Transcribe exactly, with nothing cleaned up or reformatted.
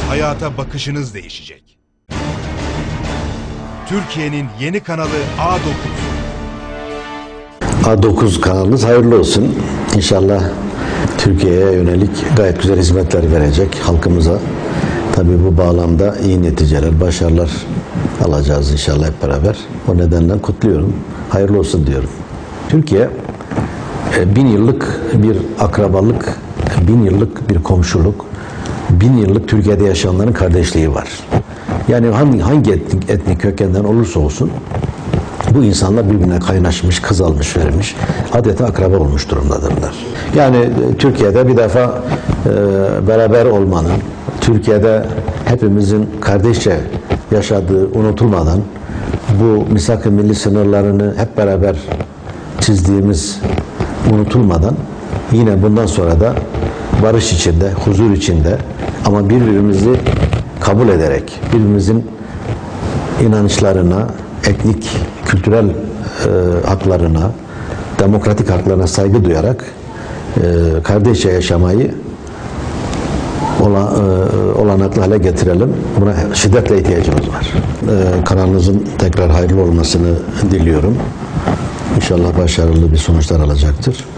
Hayata bakışınız değişecek. Türkiye'nin yeni kanalı A dokuz. A dokuz kanalınız hayırlı olsun. İnşallah Türkiye'ye yönelik gayet güzel hizmetler verecek halkımıza. Tabii bu bağlamda iyi neticeler, başarılar alacağız inşallah hep beraber. O nedenle kutluyorum. Hayırlı olsun diyorum. Türkiye bin yıllık bir akrabalık, bin yıllık bir komşuluk, bin yıllık Türkiye'de yaşayanların kardeşliği var. Yani hangi, hangi etnik, etnik kökenden olursa olsun bu insanlar birbirine kaynaşmış, kız almış vermiş, adeta akraba olmuş durumdadırlar. Yani Türkiye'de bir defa e, beraber olmanın, Türkiye'de hepimizin kardeşçe yaşadığı unutulmadan, bu misak-ı milli sınırlarını hep beraber çizdiğimiz unutulmadan, yine bundan sonra da barış içinde, huzur içinde ama birbirimizi kabul ederek, birbirimizin inançlarına, etnik, kültürel e, haklarına, demokratik haklarına saygı duyarak e, kardeşçe yaşamayı ola, e, olanaklı hale getirelim. Buna şiddetle ihtiyacımız var. E, kanalınızın tekrar hayırlı olmasını diliyorum. İnşallah başarılı bir sonuçlar alacaktır.